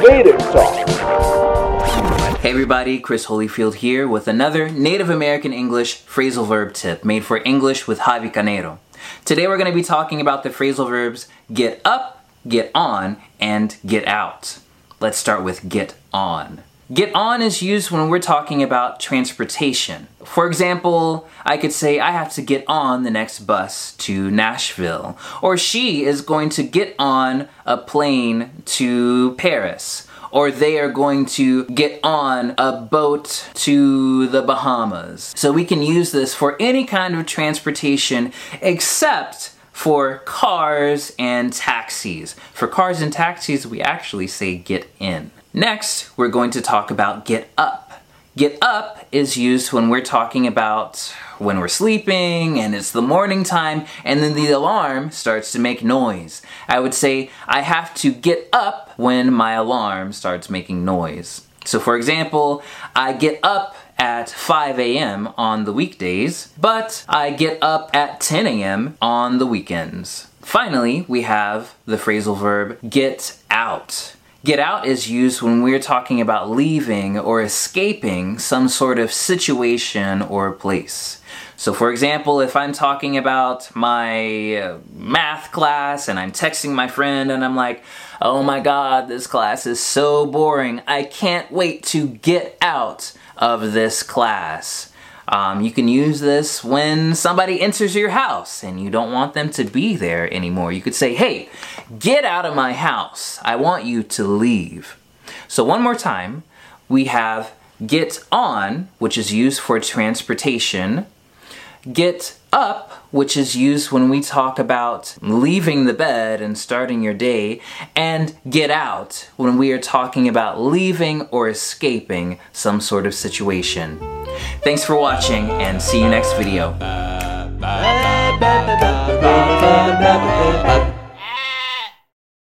Native Talk. Hey everybody, Chris Holyfield here with another Native American English phrasal verb tip made for English with Javi Canero. Today we're going to be talking about the phrasal verbs get up, get on, and get out. Let's start with get on. Get on is used when we're talking about transportation. For example, I could say I have to get on the next bus to Nashville, or she is going to get on a plane to Paris, or they are going to get on a boat to the Bahamas. So we can use this for any kind of transportation except for cars and taxis. For cars and taxis, we actually say get in. Next, we're going to talk about get up. Get up is used when we're talking about when we're sleeping and it's the morning time and then the alarm starts to make noise. I would say I have to get up when my alarm starts making noise. So for example, I get up at 5 a.m. on the weekdays, but I get up at 10 a.m. on the weekends. Finally, we have the phrasal verb get out. Get out is used when we're talking about leaving or escaping some sort of situation or place. So for example, if I'm talking about my math class and I'm texting my friend and I'm like, oh my god, this class is so boring, I can't wait to get out of this class. You can use this when somebody enters your house and you don't want them to be there anymore. You could say, hey, get out of my house. I want you to leave. So one more time, we have get on, which is used for transportation. Get up, which is used when we talk about leaving the bed and starting your day. And get out, when we are talking about leaving or escaping some sort of situation. Thanks for watching and see you next video.